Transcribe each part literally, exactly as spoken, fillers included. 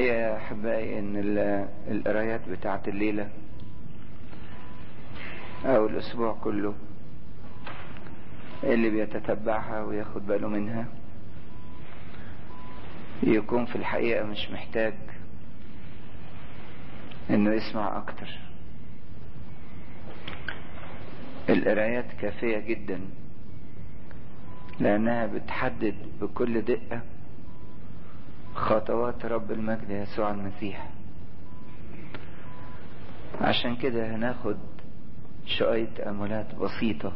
الحقيقة يا أحبائي إن القرايات بتاعت الليلة أو الأسبوع كله اللي بيتتبعها وياخد باله منها يكون في الحقيقة مش محتاج إنه يسمع أكتر. القرايات كافية جدا لأنها بتحدد بكل دقة خطوات رب المجد يسوع المسيح. عشان كده هناخد شوية تأملات بسيطة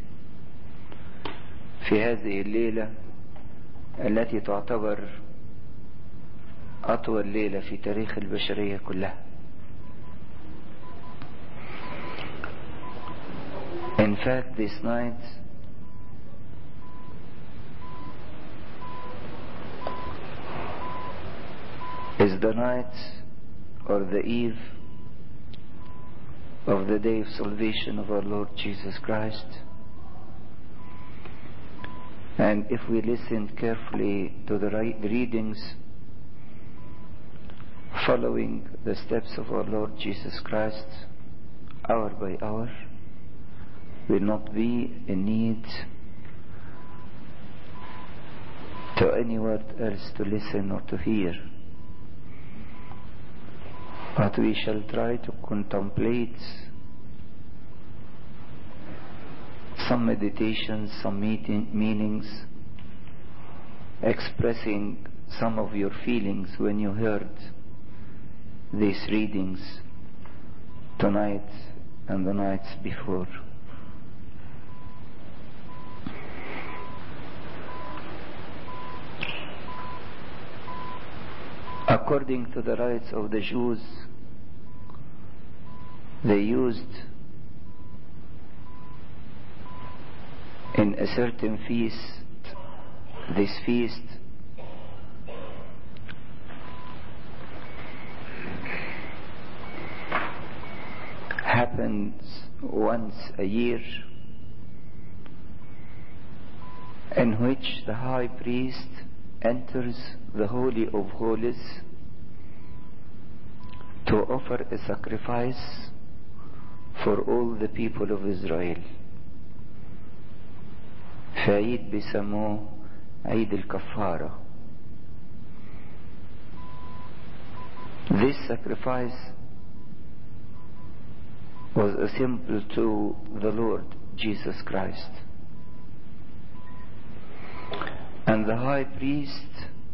في هذه الليلة التي تعتبر أطول ليلة في تاريخ البشرية كلها. In fact, this night is the night or the eve of the day of salvation of our Lord Jesus Christ. And if we listen carefully to the readings following the steps of our Lord Jesus Christ, hour by hour, will not be in need to any word else to listen or to hear. But we shall try to contemplate some meditations, some meeting, meanings, expressing some of your feelings when you heard these readings tonight and the nights before. According to the rites of the Jews, they used in a certain feast, this feast happens once a year, in which the high priest enters the Holy of Holies to offer a sacrifice for all the people of Israel. في عيد بيسموه عيد الكفارة. This sacrifice was a symbol to the Lord Jesus Christ. And the high priest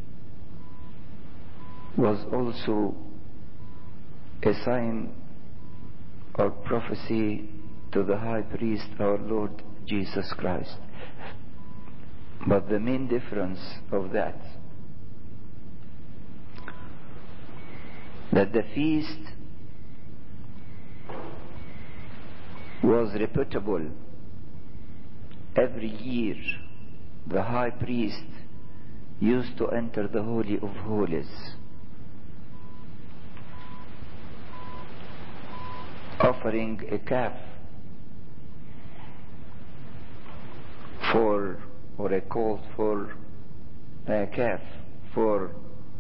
was also a sign or prophecy to the high priest, our Lord Jesus Christ. But the main difference of that, that the feast was reputable. Every year the high priest used to enter the Holy of Holies, offering a calf for, or a colt for, a calf for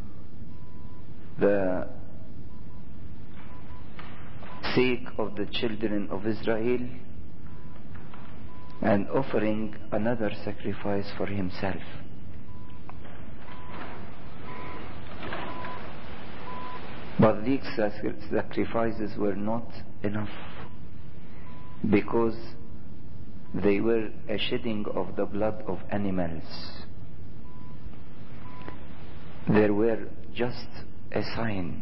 the sake of the children of Israel, and offering another sacrifice for himself. But these sacrifices were not enough, because they were a shedding of the blood of animals. They were just a sign.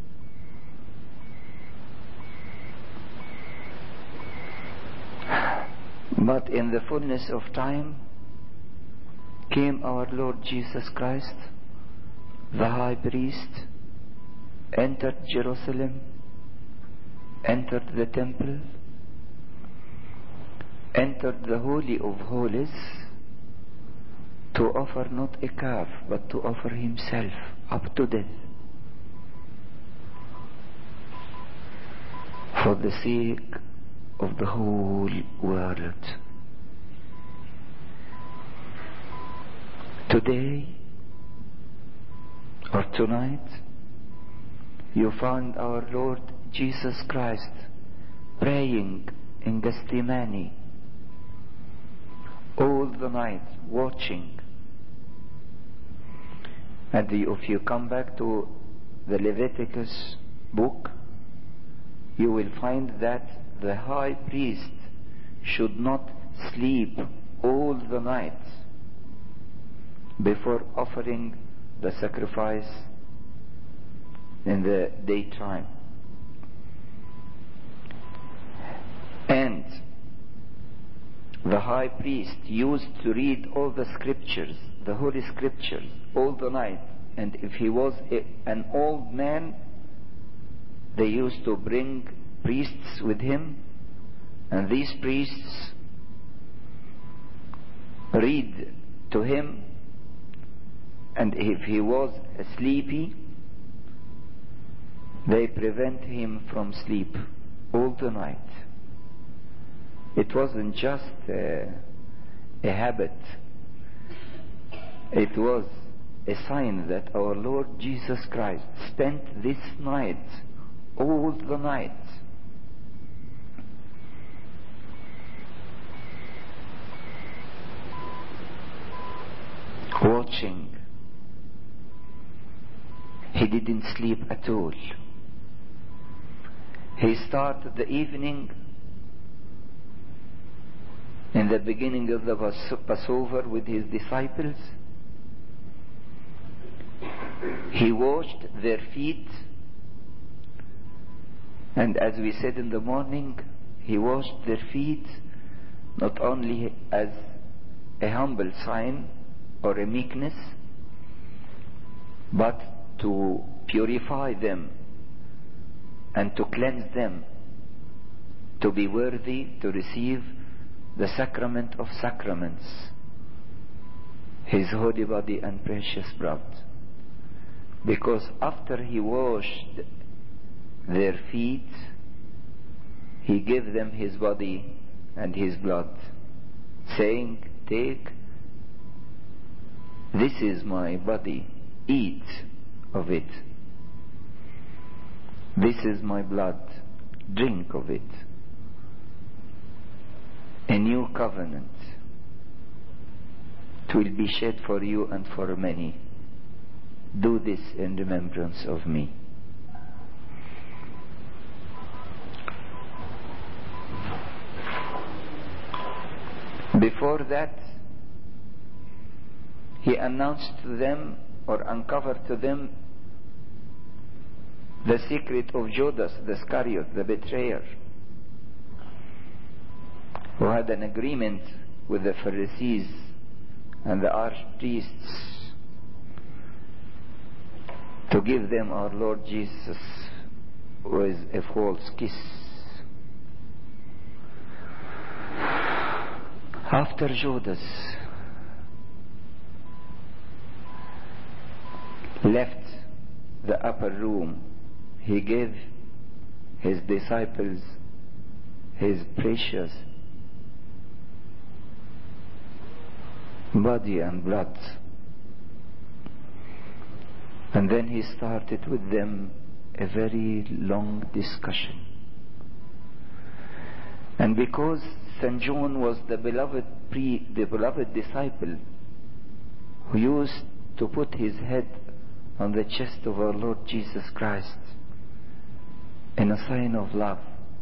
But in the fullness of time came our Lord Jesus Christ, the high priest, entered Jerusalem, entered the temple, entered the Holy of Holies to offer not a calf, but to offer himself up to death for the sake of the whole world. Today or tonight you find our Lord Jesus Christ praying in Gethsemane all the night, watching. And if you come back to the Leviticus book, you will find that the high priest should not sleep all the night before offering the sacrifice in the daytime. And the high priest used to read all the scriptures, the holy scriptures, all the night. And if he was a, an old man, they used to bring priests with him, and these priests read to him, and if he was sleepy, they prevent him from sleep all the night. It wasn't just a, a habit. It was a sign that our Lord Jesus Christ spent this night, all the night, watching. He didn't sleep at all. He started the evening in the beginning of the Passover with his disciples. He washed their feet, and as we said in the morning, he washed their feet not only as a humble sign or a meekness, but to purify them and to cleanse them, to be worthy to receive the sacrament of sacraments, his holy body and precious blood. Because after he washed their feet, he gave them his body and his blood, saying, "Take, this is my body, eat of it. This is my blood, drink of it. A new covenant. It will be shed for you and for many. Do this in remembrance of me." Before that, he announced to them, or uncovered to them, the secret of Judas the Iscariot, the betrayer, who had an agreement with the Pharisees and the archpriests to give them our Lord Jesus with a false kiss. After Judas left the upper room, he gave his disciples his precious body and blood. And then he started with them a very long discussion. And because Saint John was the beloved pre, the beloved disciple who used to put his head on the chest of our Lord Jesus Christ in a sign of love,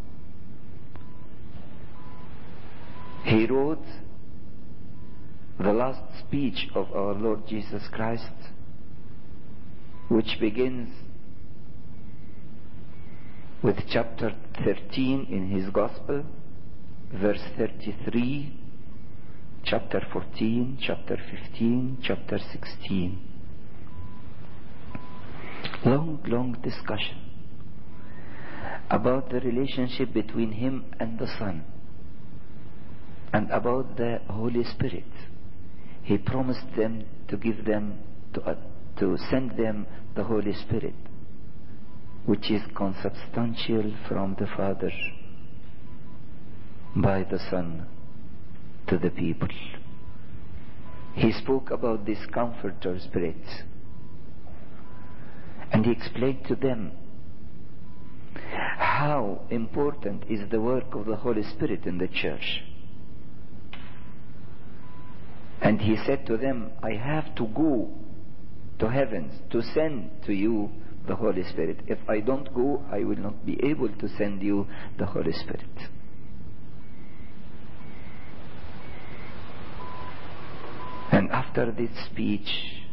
he wrote the last speech of our Lord Jesus Christ, which begins with chapter thirteen in his Gospel, verse thirty-three, chapter fourteen, chapter fifteen, chapter sixteen. Long, long discussion about the relationship between him and the Son, and about the Holy Spirit. He promised them to give them, to, uh, to send them the Holy Spirit, which is consubstantial from the Father by the Son to the people. He spoke about this Comforter Spirit, and he explained to them how important is the work of the Holy Spirit in the church. And he said to them, I have to go to heavens to send to you the Holy Spirit. If I don't go, I will not be able to send you the Holy Spirit. And after this speech,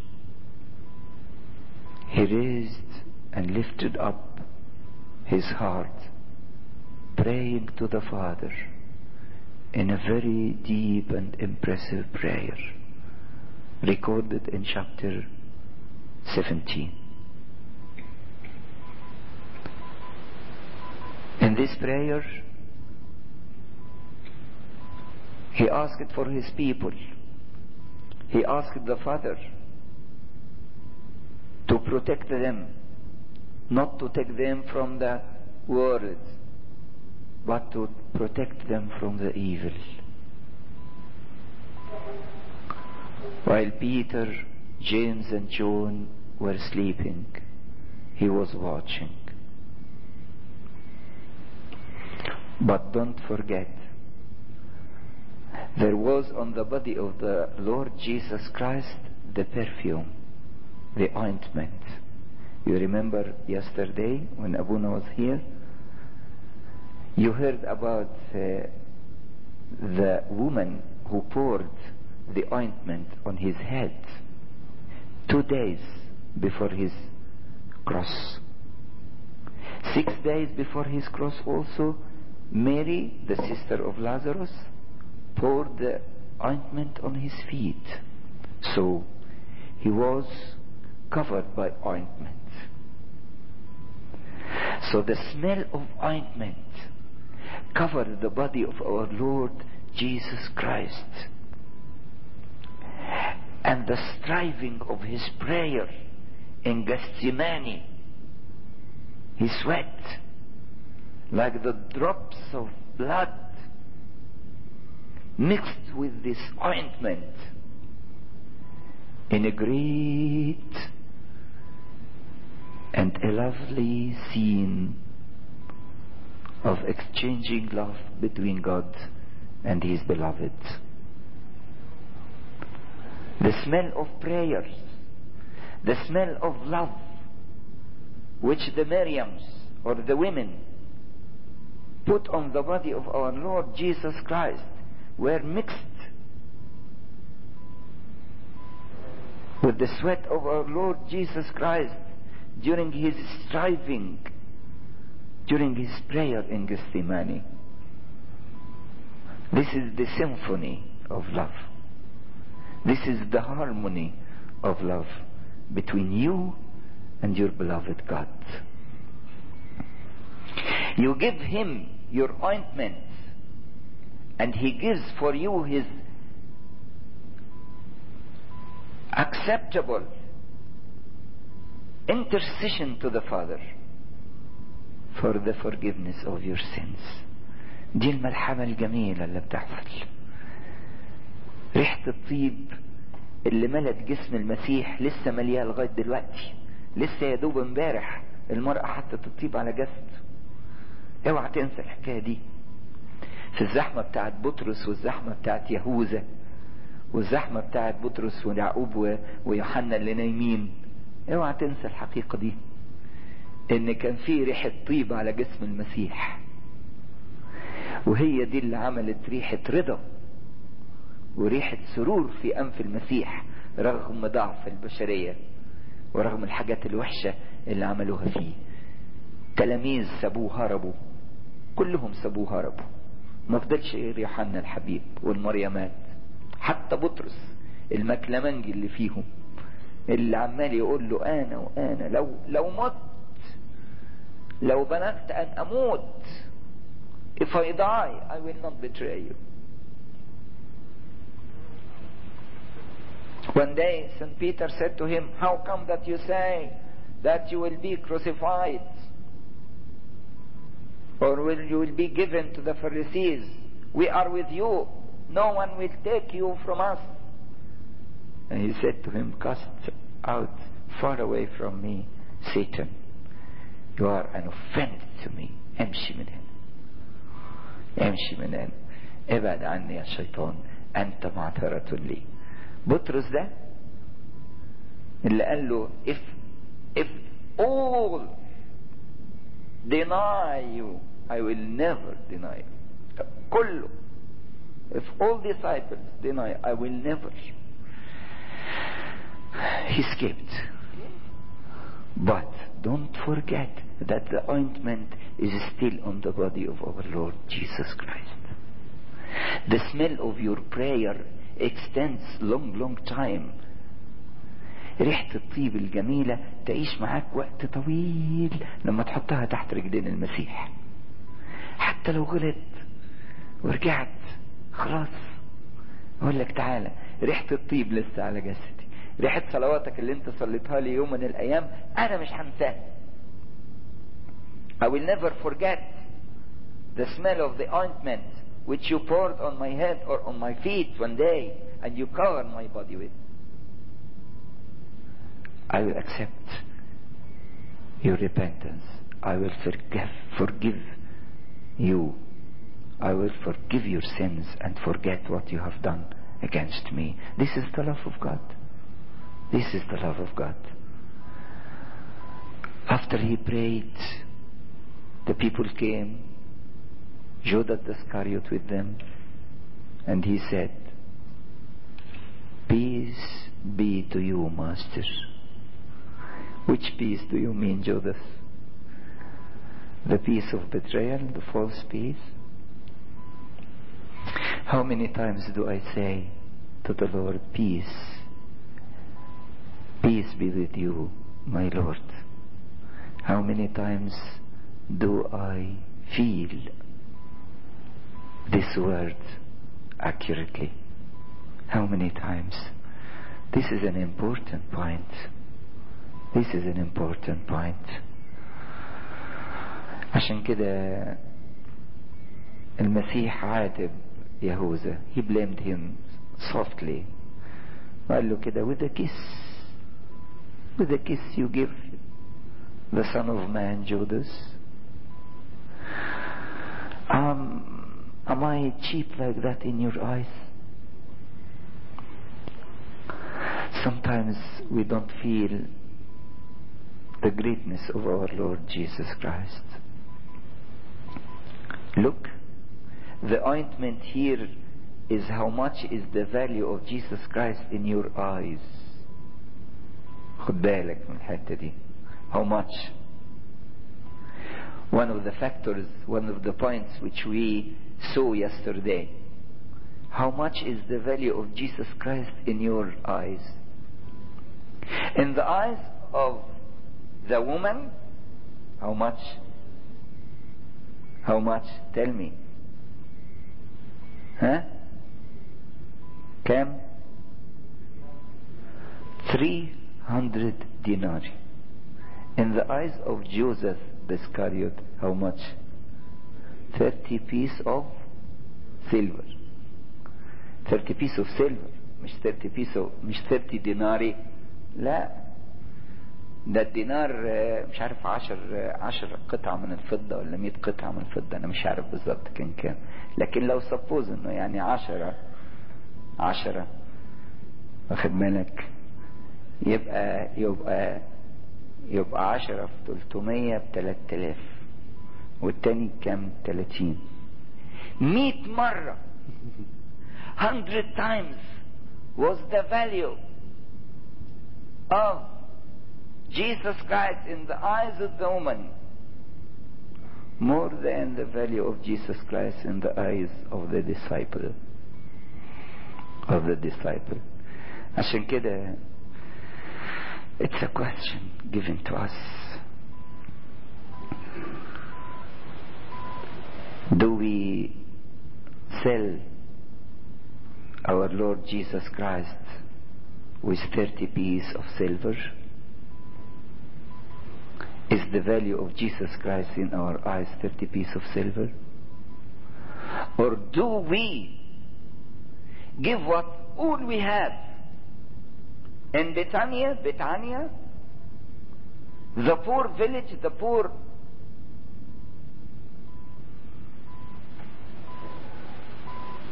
he raised and lifted up his heart, praying to the Father in a very deep and impressive prayer, recorded in chapter seventeen. In this prayer, he asked for his people. He asked the Father to protect them, not to take them from the world, but to protect them from the evil. While Peter, James, and John were sleeping, he was watching. But don't forget, there was on the body of the Lord Jesus Christ the perfume, the ointment. You remember yesterday when Abuna was here? You heard about uh, the woman who poured the ointment on his head two days before his cross. Six days before his cross also, Mary, the sister of Lazarus, poured the ointment on his feet. So he was covered by ointment. So the smell of ointment covered the body of our Lord Jesus Christ. And the striving of his prayer in Gethsemane, he sweat like the drops of blood mixed with this ointment in a great and a lovely scene of exchanging love between God and his beloved. The smell of prayers, the smell of love, which the Miriams or the women put on the body of our Lord Jesus Christ, were mixed with the sweat of our Lord Jesus Christ during his striving, during his prayer in Gethsemane. This is the symphony of love. This is the harmony of love between you and your beloved God. You give him your ointment, and he gives for you his acceptable intercession to the Father for the forgiveness of your sins. دي الملحمة الجميلة اللي بتحصل. ريحة الطيب اللي ملت جسم المسيح لسه مليها لغاية دلوقتي. لسه يا دوب امبارح المرأة حطت الطيب على جسد. اوعى تنسى الحكاية دي. في الزحمة بتاعت بطرس والزحمة بتاعت يهوذا والزحمة بتاعت بطرس ويعقوب ويوحنا اللي نايمين، اوعى تنسى الحقيقة دي، ان كان في ريحة طيب على جسم المسيح، وهي دي اللي عملت ريحة رضا وريحة سرور في أنف المسيح رغم ضعف البشرية ورغم الحاجات الوحشة اللي عملوها فيه. تلاميذ سابوه هربوا، كلهم سابوه هربوا، ما فضلش غير يوحنا الحبيب والمريمات. حتى بطرس المكلمنجي اللي فيهم اللي عمال يقول له انا وانا لو لو مت، لو بلغت ان اموت، if I die I will not betray you. One day Saint Peter said to him, how come that you say that you will be crucified or will you will be given to the Pharisees? We are with you, no one will take you from us. And he said to him, cast out far away from me, Satan. You are an offense to me, امشي من هنا، امشي من هنا، ابعد عني يا شيطان، انت معثرة لي. بطرس ده اللي قال له if if all deny you I will never deny you. كله if all disciples deny I will never. He escaped. But don't forget that the ointment is still on the body of our Lord Jesus Christ. The smell of your prayer extends long long time. ريحة الطيب الجميلة تعيش معاك وقت طويل لما تحطها تحت رجلين المسيح. حتى لو غلط ورجعت خلاص اقول لك تعالى، ريحة الطيب لسه على جسدي، ريحة صلواتك اللي انت صليتها لي يوم من الايام انا مش هنساها. I will never forget the smell of the ointment which you poured on my head or on my feet one day and you covered my body with. I will accept your repentance. I will forgive, forgive you. I will forgive your sins and forget what you have done against me. This is the love of God. This is the love of God. After he prayed, the people came, Judas Iscariot with them, and he said, peace be to you, Master. Which peace do you mean, Judas? The peace of betrayal, the false peace? How many times do I say to the Lord, peace, peace be with you, my Lord? How many times do I feel this word accurately? How many times? This is an important point. This is an important point. عشان كده المسيح عاتب يهوذا. He blamed him softly. وقال له كده with a kiss, with a kiss you give the Son of Man, Judas. Um, am I cheap like that in your eyes? Sometimes we don't feel the greatness of our Lord Jesus Christ. Look, the ointment here is how much is the value of Jesus Christ in your eyes. خد بالك من الحتة دي. How much? One of the factors, one of the points which we saw yesterday. How much is the value of Jesus Christ in your eyes? In the eyes of the woman, how much? How much? Tell me. Huh? Cam? Three hundred dinari. In the eyes of Joseph the Iscariot, how much? Thirty piece of silver. Thirty piece of silver. مش thirty piece of مش thirty dinari. لا. ده الدينار مش عارف عشر عشر قطعة من الفضة ولا مئة قطعة من الفضة، أنا مش عارف بالظبط كان كام، لكن لو سبوز إنه يعني عشرة عشرة واخد بالك، يبقى يبقى يبقى عشرة في تلتمية بتلات آلاف، والتاني كام؟ تلاتين. مئة مرة hundred times was the value of Jesus Christ in the eyes of the woman more than the value of Jesus Christ in the eyes of the disciple of the disciple. عشان كده it's a question given to us. Do we sell our Lord Jesus Christ with thirty pieces of silver? Is the value of Jesus Christ in our eyes thirty pieces of silver? Or do we give what all we have? In Bethania, Bethania, the poor village, the poor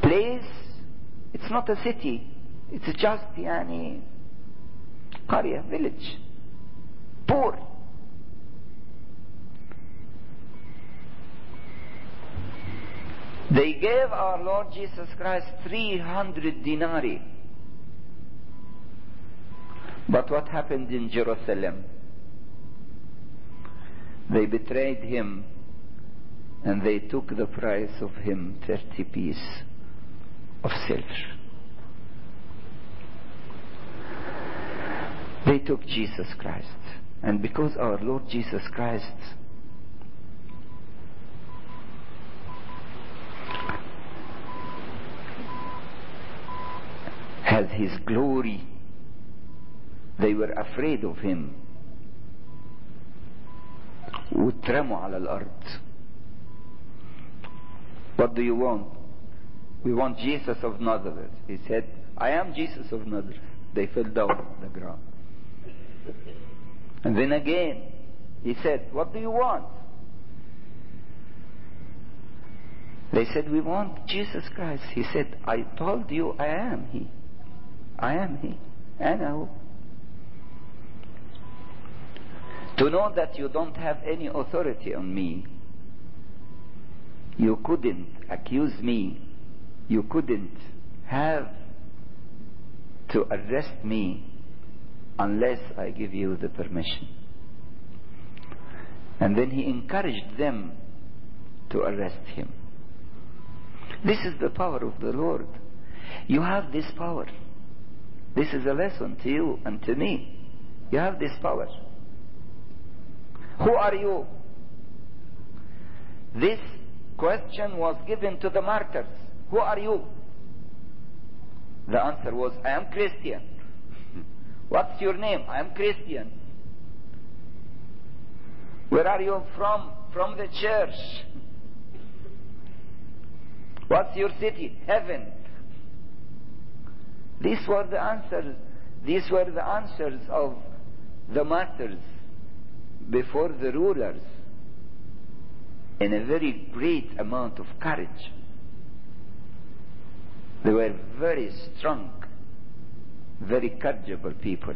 place, it's not a city, it's just يعني قرية, village, poor. They gave our Lord Jesus Christ three hundred denarii. But what happened in Jerusalem? They betrayed him and they took the price of him, thirty pieces of silver. They took Jesus Christ. And because our Lord Jesus Christ has his glory, they were afraid of him. واترموا على الأرض. What do you want? We want Jesus of Nazareth. He said, I am Jesus of Nazareth. They fell down on the ground. And then again, he said, what do you want? They said, we want Jesus Christ. He said, I told you I am he. I am he. أنا هو. To know that you don't have any authority on me. You couldn't accuse me. You couldn't have to arrest me unless I give you the permission. And then he encouraged them to arrest him. This is the power of the Lord. You have this power. This is a lesson to you and to me. You have this power. Who are you? This question was given to the martyrs. Who are you? The answer was, I am Christian. What's your name? I am Christian. Where are you from? From the church. What's your city? Heaven. These were the answers. These were the answers of the martyrs before the rulers, in a very great amount of courage. They were very strong, very courageable people.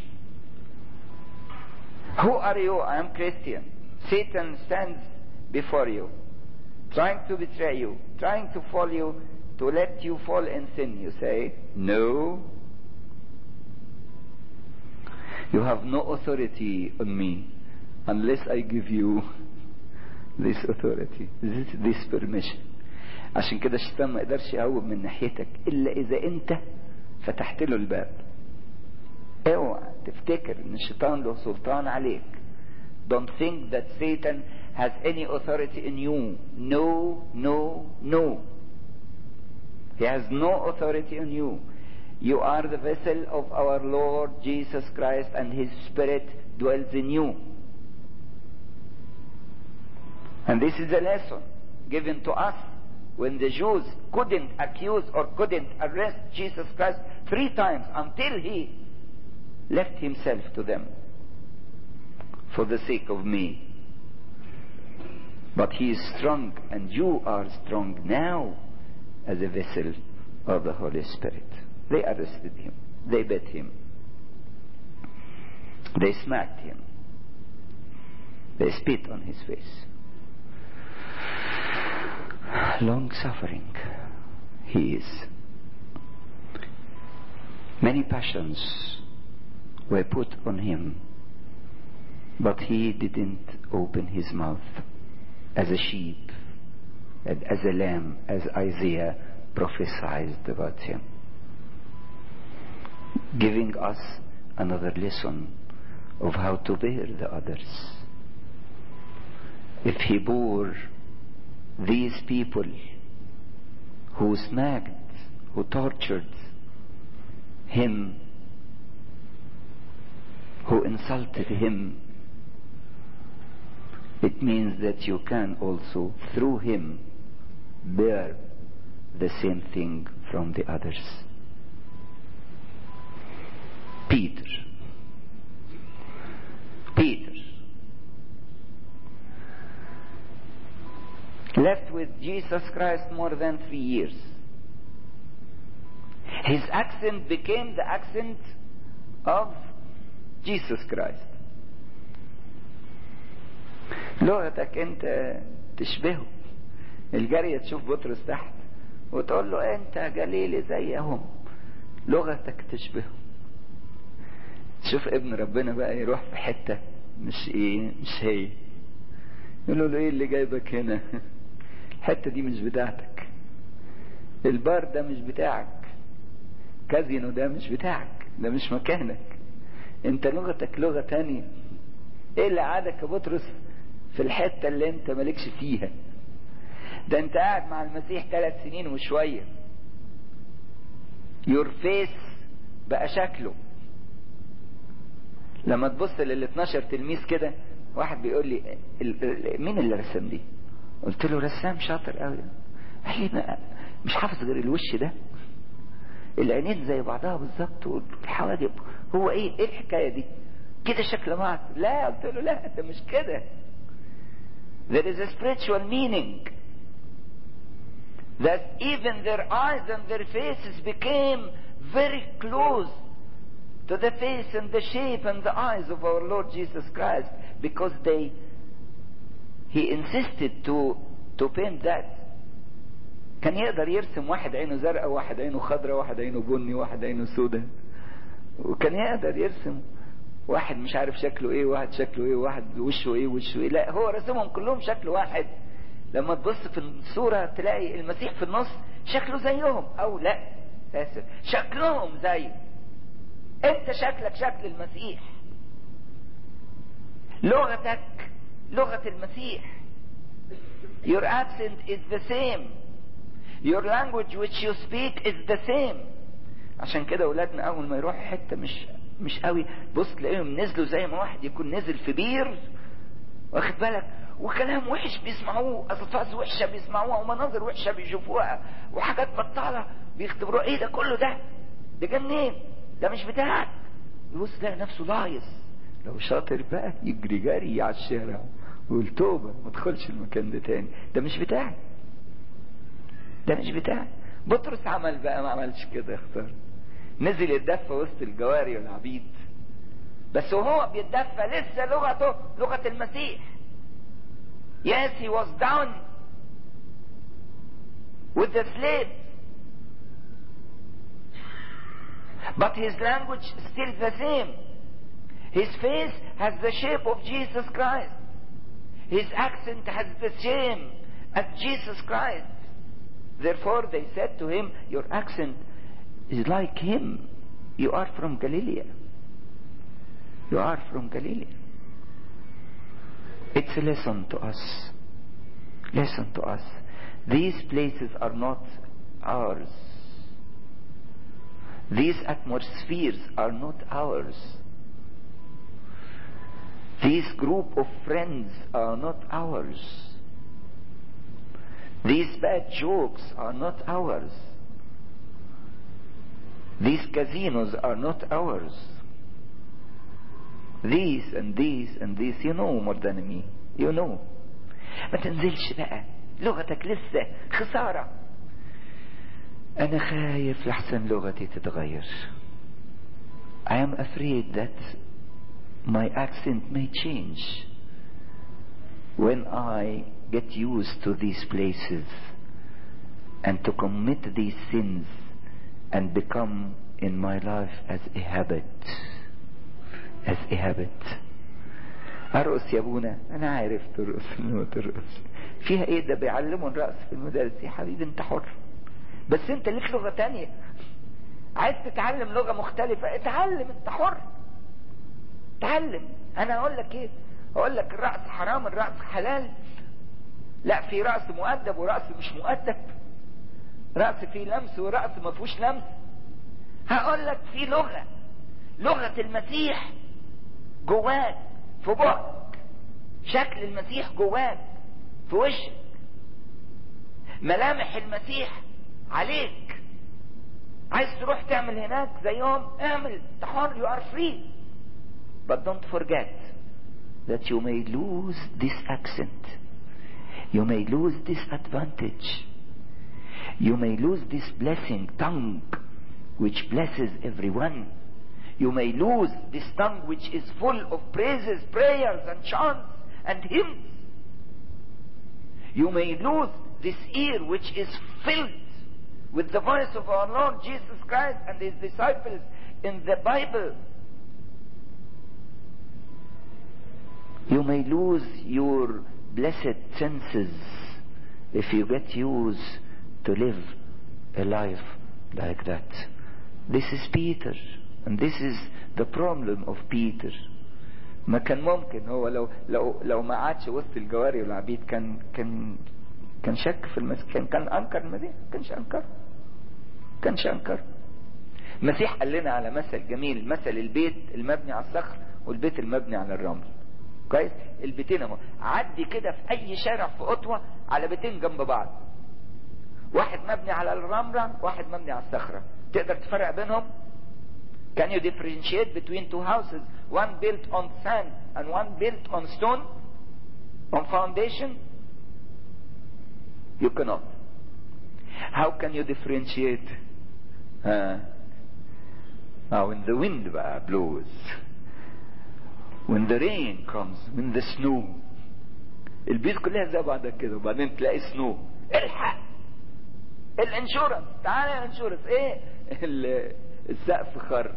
Who are you? I am Christian. Satan stands before you, trying to betray you, trying to fall you, to let you fall in sin. You say, no. You have no authority on me unless I give you this authority, this, this permission. عشان كده الشيطان ما يقدرش يهوب من ناحيتك إلا إذا أنت فتحت له الباب. اوعى تفتكر إن الشيطان له سلطان عليك. Don't think that Satan has any authority in you. No, no, no. He has no authority on you. You are the vessel of our Lord Jesus Christ, and His Spirit dwells in you. And this is a lesson given to us when the Jews couldn't accuse or couldn't arrest Jesus Christ three times until He left Himself to them for the sake of me. But He is strong, and you are strong now as a vessel of the Holy Spirit. They arrested Him. They beat Him. They smacked Him. They spit on His face. Long suffering He is. Many passions were put on Him, but He didn't open His mouth as a sheep and as a lamb, as Isaiah prophesied about Him, giving us another lesson of how to bear the others. If He bore these people who smacked, who tortured Him, who insulted Him, it means that you can also, through Him, bear the same thing from the others. Peter. Peter. Left with Jesus Christ more than three years. His accent became the accent of Jesus Christ. لغتك انت تشبهه. الجارية تشوف بطرس تحت وتقول له انت جليلي زيهم، لغتك تشبهه. شوف ابن ربنا بقى يروح في حتة مش ايه مش هي، يقول له ايه اللي جايبك هنا؟ الحتة دي مش بتاعتك، البار ده مش بتاعك، كازينو ده مش بتاعك، ده مش مكانك، انت لغتك لغة تانية. ايه اللي قعدك يا بطرس في الحتة اللي انت مالكش فيها؟ ده انت قاعد مع المسيح ثلاث سنين وشوية. يور فيس بقى شكله. لما تبص لل اتناشر تلميذ كده، واحد بيقول لي مين اللي رسم دي؟ قلت له رسام شاطر قوي. قال لي مش حافظ غير الوش ده، العينين زي بعضها بالظبط والحواجب، هو ايه ايه الحكايه دي كده شكل بعض؟ لا، قلت له لا ده مش كده. There is a spiritual meaning that even their eyes and their faces became very close to the face and the shape and the eyes of our Lord Jesus Christ, because they he insisted to to paint that. كان يقدر يرسم واحد عينه زرقاء، واحد عينه خضراء، واحد عينه بني، واحد عينه سوداء، وكان يقدر يرسم واحد مش عارف شكله ايه، واحد شكله ايه، واحد وشه ايه وشه ايه. لا، هو رسمهم كلهم شكل واحد. لما تبص في الصورة تلاقي المسيح في النص شكله زيهم، او لا اسف شكلهم زيه. انت شكلك شكل المسيح، لغتك لغة المسيح. Your accent is the same. Your language which you speak is the same. عشان كده اولادنا اول ما يروحوا حته مش مش قوي، بص تلاقيهم نزلوا زي ما واحد يكون نزل في بير، واخد بالك، وكلام وحش بيسمعوه، الفاظ وحشه بيسمعوها، ومناظر وحشه بيشوفوها، وحاجات بطاله بيختبروها. ايه ده كله؟ ده ده جه منين؟ ده مش بتاعك. يبص تلاقي نفسه لايص. لو شاطر بقى يجري جري على الشارع ويقول توبه ما تدخلش المكان ده تاني، ده مش بتاعي، ده مش بتاعي. بطرس عمل بقى ما عملش كده، اختار نزل يتدفى وسط الجواري والعبيد، بس وهو بيتدفى لسه لغته لغة المسيح. Yes, he was down with the slave, but his language still the same. His face has the shape of Jesus Christ. His accent has the same as Jesus Christ. Therefore they said to him, your accent is like him. You are from Galilee. You are from Galilee. It's a lesson to us. Lesson to us. These places are not ours. These atmospheres are not ours. These group of friends are not ours. These bad jokes are not ours. These casinos are not ours. These and these and these, you know more than me. You know. ما تنزلش بقى، لغتك لسه خسارة. أنا خايف لحسن لغتي تتغير. I am afraid that my accent may change when I get used to these places and to commit these sins and become in my life as a habit. As a habit. أرقص يا ابونا، أنا عارف ترقص ولا ترقص، فيها إيه؟ ده بيعلموا الرقص في المدارس. يا حبيبي أنت حر، بس أنت ليك لغة تانية. عايز تتعلم لغة مختلفة اتعلم، أنت حر، تعلم. أنا أقول لك إيه؟ أقول لك الرقص حرام، الرقص حلال؟ لا، في رقص مؤدب ورقص مش مؤدب، رقص فيه لمس ورقص ما فيهوش لمس. هقول لك في لغة، لغة المسيح جواك في بقك، شكل المسيح جواك في وشك، ملامح المسيح عليك. عايز تروح تعمل هناك زيهم اعمل، تحر. you are free, but don't forget that you may lose this accent, you may lose this advantage, you may lose this blessing tongue which blesses everyone. You may lose this tongue which is full of praises, prayers, and chants and hymns. You may lose this ear which is filled with the voice of our Lord Jesus Christ and his disciples in the Bible. You may lose your blessed senses if you get used to live a life like that. This is Peter, and this is the problem of Peter. ما كان ممكن هو لو لو لو ما قعدش وسط الجواري والعبيد كان كان كان شك في المسيح، كان كان انكر المسيح، كانش انكر كانش انكر. المسيح قال لنا على مثل جميل، مثل البيت المبني على الصخر والبيت المبني على الرمل. كويس؟ البيتين اهو، عدي كده في اي شارع في اوتوا على بيتين جنب بعض، واحد مبني على الرمله واحد مبني على الصخره، تقدر تفرق بينهم؟ Can you differentiate between two houses, one built on sand and one built on stone, on foundation? You cannot. How can you differentiate? Uh, now when the wind blows, when the rain comes, when the snow, البيت كلها زي بعضها كده، وبعدين تلاقي سنو، الحق الانشورنس، تعالى يا انشورنس، ايه السقف خر،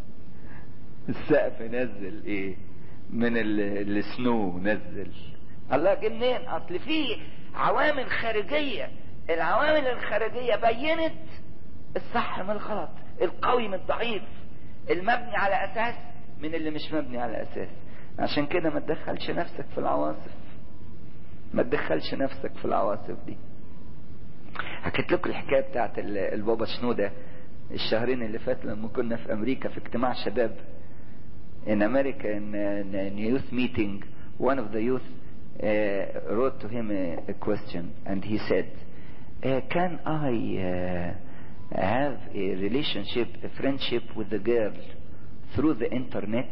السقف نزل ايه من السنو نزل. الله جه منين؟ اصل في عوامل خارجيه، العوامل الخارجيه بينت الصح من الغلط، القوي من الضعيف، المبني على اساس من اللي مش مبني على اساس. عشان كده ما تدخلش نفسك في العواصف، ما تدخلش نفسك في العواصف دي. حكيت لكم الحكايه بتاعت البابا شنودة الشهرين اللي فات لما كنا في امريكا في اجتماع شباب. In America, in a youth meeting, one of the youth uh, wrote to him a, a question, and he said, uh, "Can I uh, have a relationship, a friendship with the girl through the internet?"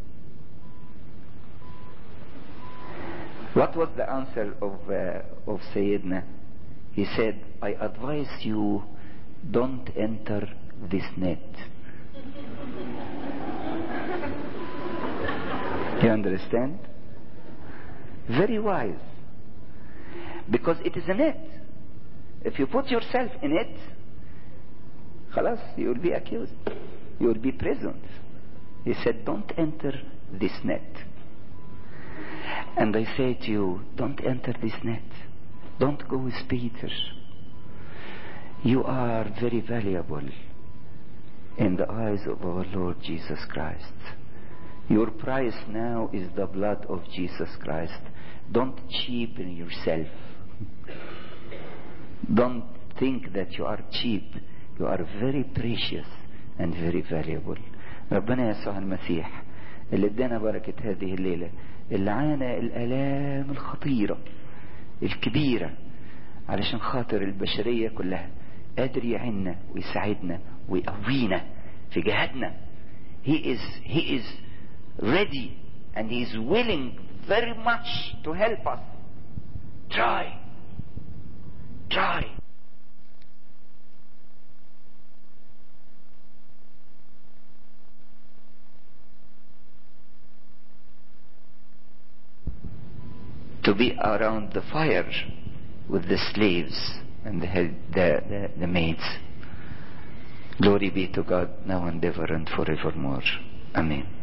What was the answer of uh, of Sayyidina? He said, "I advise you, don't enter this net." You understand? Very wise. Because it is a net. If you put yourself in it, خلاص, you will be accused. You will be present. He said, don't enter this net. And I say to you, don't enter this net. Don't go with Peter. You are very valuable in the eyes of our Lord Jesus Christ. Your price now is the blood of Jesus Christ. Don't cheapen yourself. Don't think that you are cheap. You are very precious and very valuable. ربنا يسوع المسيح اللي ادانا بركة هذه الليلة، اللي عانى الآلام الخطيرة الكبيرة علشان خاطر البشرية كلها، قادر يعيننا ويساعدنا ويقوينا في جهادنا. He is, he is ready and he is willing very much to help us. Try. Try. To be around the fire with the slaves and the, the, the, the maids. Glory be to God now and ever and forevermore. Amen.